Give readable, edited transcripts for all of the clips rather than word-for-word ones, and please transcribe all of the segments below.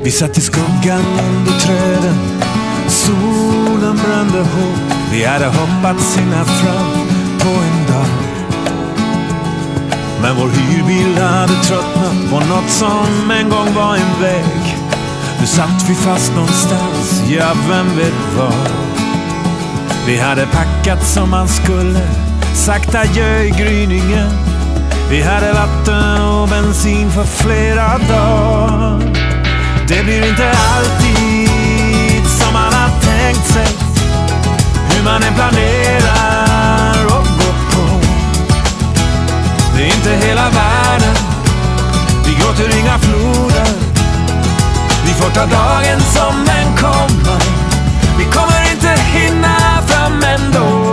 Vi satt i skuggan under träden, solen brände hårt. Vi hade hoppats hinna fram på en dag, men vår hyrbil hade tröttnat på något som en gång var en väg. Nu satt vi fast någonstans, ja vem vet var. Vi hade packat som man skulle, sagt adjö i gryningen. Vi hade vatten och bensin för flera dagar. Det blir inte alltid som man har tänkt sig, hur man än planerar och går på. Det är inte hela världen, vi går till inga floder. Vi får ta dagen som den kommer, vi kommer inte hinna fram ändå.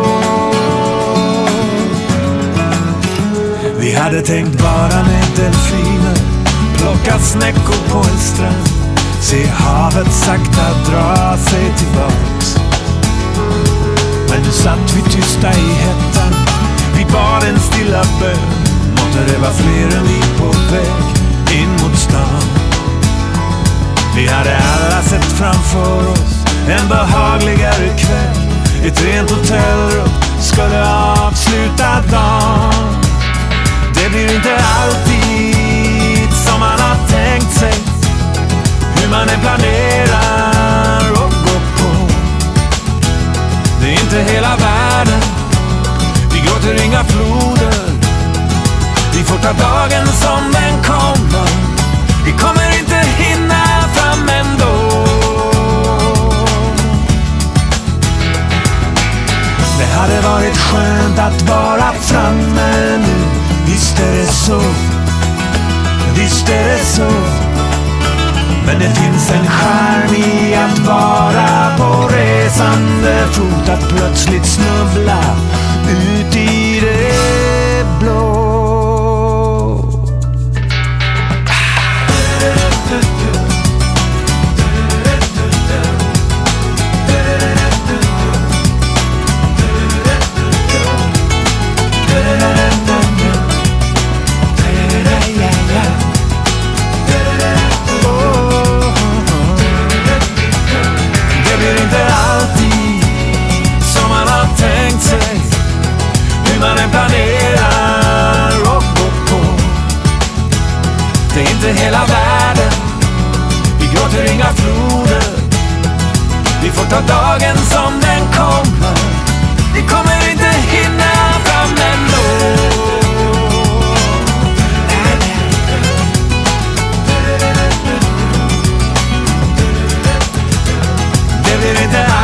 Vi hade tänkt vara med delfiner, plocka snäckor på en strand, se havet sakta dra sig tillbaks. Men nu satt vi tysta i hettan, vi bad en stilla bön. Måtte det var fler än vi på väg in mot stan. Vi hade alla sett framför oss en behagligare kväll. Ett rent hotellrum skulle avsluta dagen. Det blir inte alltid som man har tänkt sig, hur man än planerar och går på. Det är inte hela världen, vi går till inga floder. Vi får ta dagen som den kommer, vi kommer inte hinna fram ändå. Det hade varit skönt att vara framme nu. Visst är det så, visst är det så. Men det finns en charm i att vara på resande fot, att plötsligt snubbla ut i det blå. Hela världen, vi går till inga floder. Vi får ta dagen som den kommer, vi kommer inte hinna fram ändå. Det blir inte